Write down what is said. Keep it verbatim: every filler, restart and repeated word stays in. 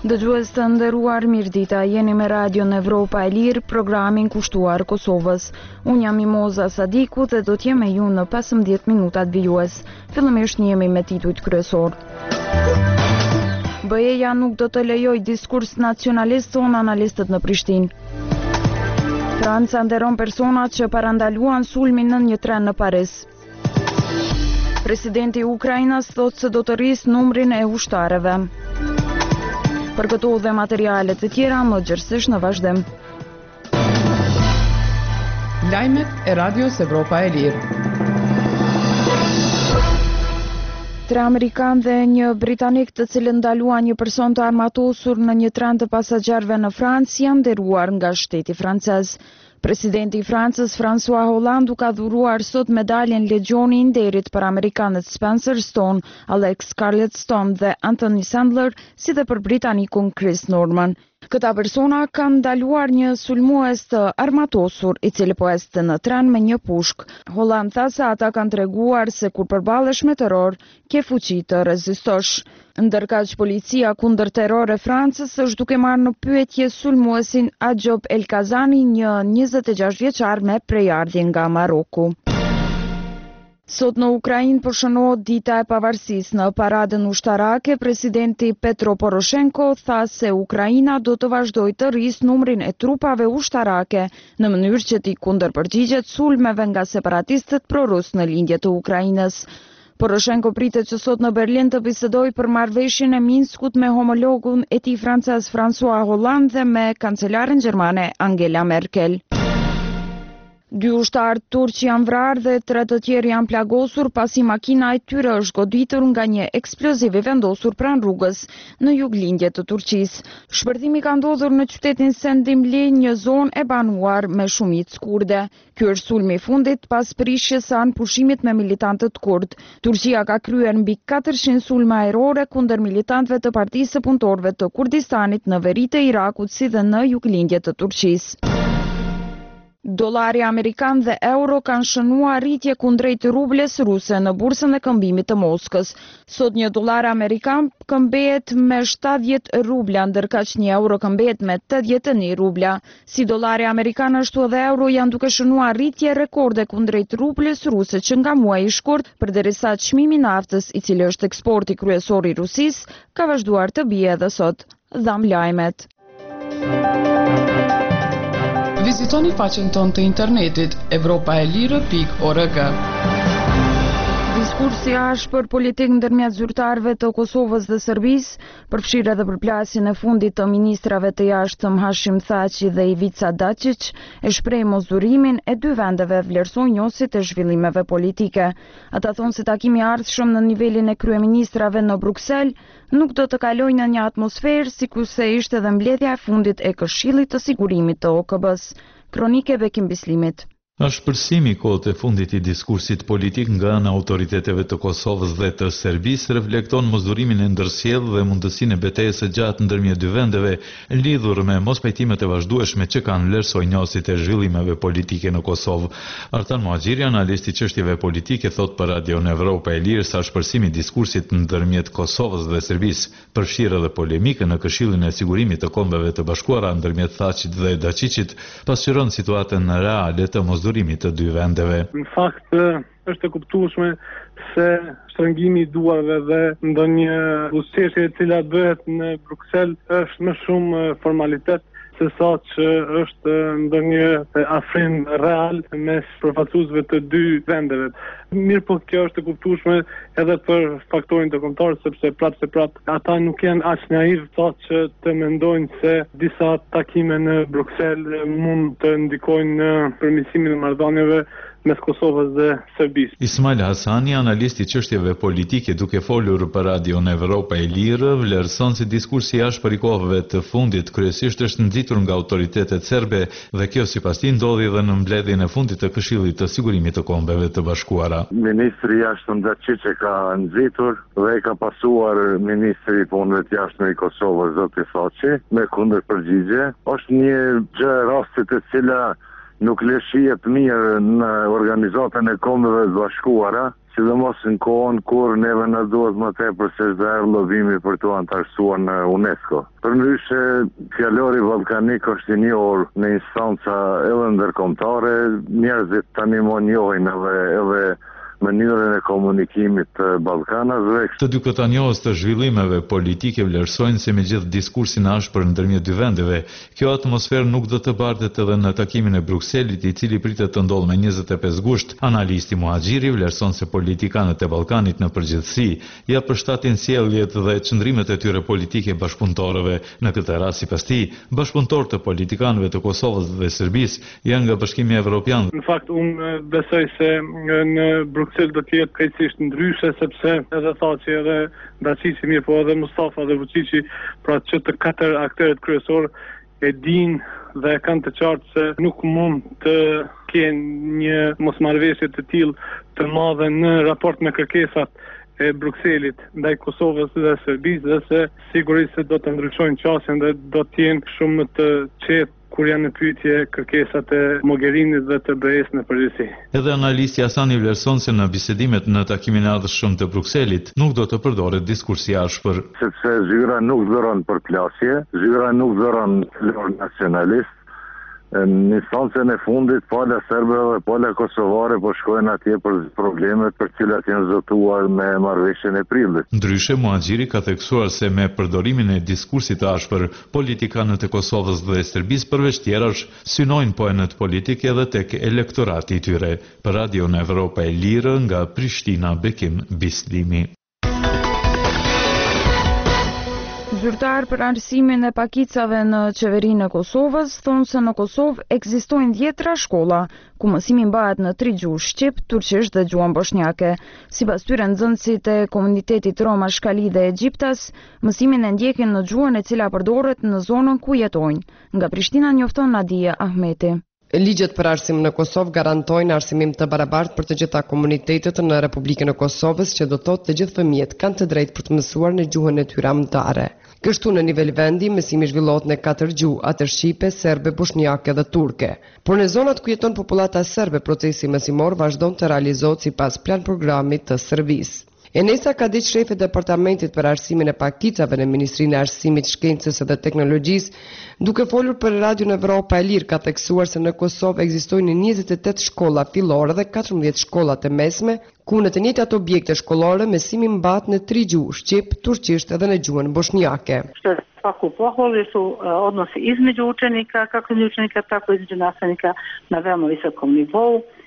Dëgjues të nderuar, mirëdita, jeni me Radion Evropa e Lirë, programin kushtuar Kosovës. Unë jam Mimoza Sadiku dhe do t'jem me ju në pesëmbëdhjetë minutat vijues. Fillimisht njemi me titujt kryesor. B E-ja nuk do të lejoj diskurs nacionalist, thonë analistët në Prishtinë. Franca nderon personat që parandaluan sulmin në një tren në Paris. Presidenti i Ukrainës thotë se do të rrisë numrin e ushtarëve. Për këto dhe materialet e tjera më gjërësisht në vazhdim. Lajmet e Radios Evropa e Lirë. Tre Amerikanë dhe një Britanik të cilën ndaluan një person të armatosur në një tren të pasagjerëve në Francë janë nderuar nga shteti francez. Presidenti i Francës, François Hollande, ka dhuruar sot medaljen Legjoni i Nderit për amerikanët Spencer Stone, Alex Carlton dhe Anthony Sandler, si dhe për britanikun Chris Norman. Këta persona kanë ndaluar një sulmues të armatosur i cili po ecte në tren me një pushk. Hollande tha se ata kanë treguar se kur përballesh me terror, ke fuqi të rezistosh. Ndërkaq policia kundër terror e Francës është duke marrë në pyetje sulmuesin Ajob El Kazani, një njëzet e gjashtë vjeçar me prejardhje nga Maroku. Sot në Ukrainë po shënohet dita e pavarësisë. Në paradën ushtarake, presidenti Petro Poroshenko tha se Ukraina do të vazhdojë të rrisë numrin e trupave ushtarake në mënyrë që t'i kundërpërgjigjet sulmeve nga separatistët prorus në lindje të Ukrainës. Poroshenko pritet që sot në Berlin të bisedojë për marrëveshjen e Minskut me homologun e tij francez François Hollande dhe me kancelaren gjermane Angela Merkel. Dy ushtarë turq janë vrarë dhe tre të tjerë janë plagosur pasi makina e tyre është goditur nga një eksploziv i vendosur pranë rrugës në juglindje të Turqisë. Shpërthimi ka ndodhur në qytetin Sendimli, një zonë e banuar me shumicë kurde. Ky është sulmi i fundit pas prishjes së anëpushimit me militantët kurd. Turqia ka kryer mbi katërqind sulme ajrore kundër militantëve të Partisë së Punëtorëve të Kurdistanit në veri të Irakut si dhe në juglindje të Turqisë. Dollari amerikan dhe euro kanë shënuar rritje kundrejt rubles ruse në bursën e këmbimit të Moskës. Sot një dollar amerikan këmbehet me shtatëdhjetë rubla, ndërkaq një euro këmbehet me tetëdhjetë e një rubla. Si dollari amerikan ashtu edhe euro janë duke shënuar rritje rekorde kundrejt rubles ruse që nga muaji i shkurt, përderisa çmimi i naftës, i cili është eksporti kryesor i Rusisë, ka vazhduar të bie edhe sot. Dham lajmet. Vizitoni faqen tonë të internetit evropaelire pikë org. Diskursi ashpër politik ndërmjet zyrtarëve të Kosovës dhe Serbisë përfshirë edhe përplasjen e fundit të ministrave të jashtëm Hashim Thaçi dhe Ivica Dačić e shpreh mosdurimin e dy vendeve vlerësojnë njohësit e zhvillimeve politike. Ata thonë se takimi i ardhshëm në nivelin e kryeministrave në Bruksel nuk do të kalojë në një atmosferë sikurse ishte edhe mbledhja e fundit e Këshillit të Sigurimit të O K B-s. Kronike Bekim Bislimit. Ashpërsimi i kohët e fundit i diskursit politik nga ana autoriteteve të Kosovës dhe të Serbisë reflekton mosdurimin e ndërsjellë dhe mundësinë e betejës së gjatë ndërmjet dy vendeve lidhur me mospajtimet e vazhdueshme që kanë vlerësoj njohësit e zhvillimeve politike në Kosovë. Artan Muhaxhiri, analisti i çështjeve politike, thot për Radion Evropa e Lirë se ashpërsimi i diskursit ndërmjet Kosovës dhe Serbisë përfshirë edhe polemikën në Këshillin e Sigurimit të Kombeve të Bashkuara ndërmjet Thaçit dhe Dačićit pasqyron situatën reale të mos të dy vendeve. Në fakt, është e kuptueshme se shtrëngimi i duarve dhe ndonjë buzëqeshje e cila bëhet në Bruksel është më shumë formalitet se sa që është ndonjë afrim real mes përfaqësuesve të dy vendeve. Mirë, po kjo është e kuptueshme edhe për faktorin të kombëtar, sepse prapë se prapë ata nuk janë aq naiv sa që të mendojnë se disa takime në Bruksel mund të ndikojnë në përmirësimin e marrëdhënieve mes Kosovës dhe Serbisë. Ismail Hasani, analisti i çështjeve politike, duke folur për Radion Evropa e Lirë, vlerëson se diskursi i ashpër i kohëve të fundit kryesisht është nxitur nga autoritetet serbe dhe kjo sipas tij ndodhi edhe në mbledhjen e fundit të Këshillit të Sigurimit të Kombeve të Bashkuara. Ministri i jashtëm Dačić ka nxitur dhe ka pasuar ministri i punëve të jashtme i Kosovës zoti Thaçi me kundërpërgjigje. Është një gjë rastit e cila nuk lëshiet mirë në Organizatën e Kombeve të Bashkuara, sidomos në kohën kur neve në duhet më tepër se çdo herë lobimi për të antarësuar në UNESCO. Përndryshe, fjalori ballkanik është i njohur në instanca edhe ndërkombëtare, njerëzit tani më njohin edhe edhe mënyrën e komunikimit të Ballkanasve. Të dy këta njohës të zhvillimeve politike vlerësojnë se me gjithë diskursin ashpër ndërmjet dy vendeve, kjo atmosferë nuk do të bartet edhe në takimin e Brukselit, i cili pritet të ndodhë me njëzet e pesë gusht. Analisti Muhaxhiri vlerëson se politikanët e Ballkanit në përgjithësi ja përshtatin sjelljet dhe çndrimet e tyre politike bashkëpunëtorëve. Në këtë rast, sipas tij, bashkëpunëtorët të politikanëve të Kosovës dhe Serbisë janë nga Bashkimi Evropian. Në fakt, unë besoj se në Bruksel do të jetë krejtësisht ndryshe, sepse edhe Thaçi edhe Daçiçi, mirë po edhe Mustafa dhe Vučići, pra që të katër aktorët kryesor e dinë dhe kanë të qartë se nuk mund të kenë një mosmarrëveshje të tillë të madhe në raport me kërkesat e Brukselit ndaj Kosovës dhe Serbisë, dhe se sigurisht se do të ndryshojnë qasjen dhe do të jenë shumë më të qetë kur janë në pyetje kërkesat e Mogherinit dhe të B E-s në përgjithësi. Edhe analisti Hasani vlerëson se në bisedimet në takimin e ardhshëm të Brukselit nuk do të përdoret diskursi i ashpër. Sepse zyra nuk zëron për plasje, zyra nuk zëron flor nacionalist. Në instancën e fundit, pala serbe dhe pala kosovare po shkojnë atje për problemet për cilat janë zotuar me marrëveshjen e prillit. Ndryshe, Muhaxhiri ka theksuar se me përdorimin e diskursit të ashpër, politikanët e Kosovës dhe Serbisë përveç tjerash synojnë poenët politik edhe tek elektorati i tyre. Për Radio në Evropa e Lirë nga Prishtina, Bekim Bislimi. Zyrtar për arsimin e pakicave në qeverinë e Kosovës thonë se në Kosovë ekzistojnë dhjetra shkolla ku mësimi mbahet në tri gjuhë: shqip, turqisht dhe gjuhën bosnjake. Sipas tyre, nxënësit e komunitetit Roma Shkali dhe Egjiptas mësimin e ndjekin në gjuhën e cila përdoret në zonën ku jetojnë. Nga Prishtina njofton Nadia Ahmeti. Ligjet për arsim në Kosovë garantojnë arsimim të barabartë për të gjitha komunitetet në Republikën e Kosovës, që do thotë të gjithë fëmijët kanë të drejtë për të mësuar në gjuhën e tyre amtare. Kështu në nivel vendi, mësimi zhvillohet në katër gjuhë, atë shqipe, serbe, bosnjake dhe turke. Por në zonat ku jeton popullata serbe, procesi mësimor vazhdon të realizohet sipas plan programit të Serbisë. Enesa Kadić, shefi i Departamentit për Arsimin e Pakicave në Ministrinë e Arsimit, Shkencës dhe Teknologjisë, duke folur për Radio në Evropa e Lirë, ka theksuar se në Kosovë ekzistojnë njëzet e tetë shkolla fillore dhe katërmbëdhjetë shkolla të mesme, ku në të njëjtat objekte shkollore mësimi mbahet në tri gjuhë: shqip, turqisht edhe në gjuhën bosnjake. Svaku pohvalu su odnosi između učenika, kako i učenika, tako i između nastavnika na veoma visokom nivou.